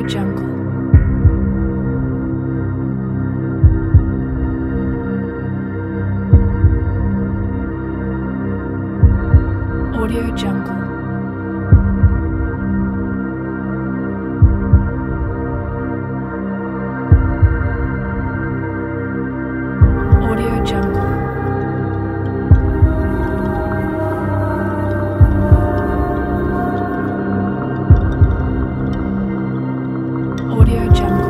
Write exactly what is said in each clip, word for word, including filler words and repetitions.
Jungle. Audio Jungle. Audio Jungle. Audio Jungle.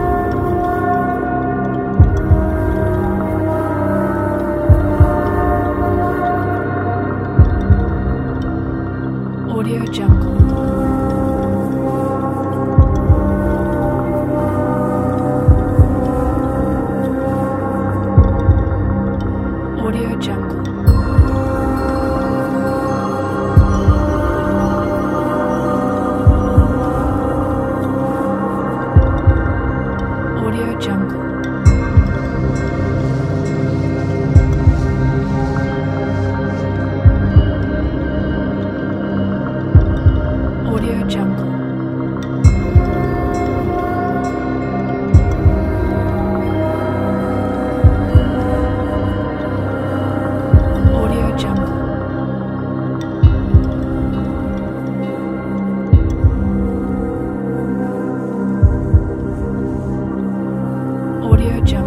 Audio Jungle. Audio Jungle. Audio Jungle. Audio Jungle. Audio Jungle. Audio Jungle.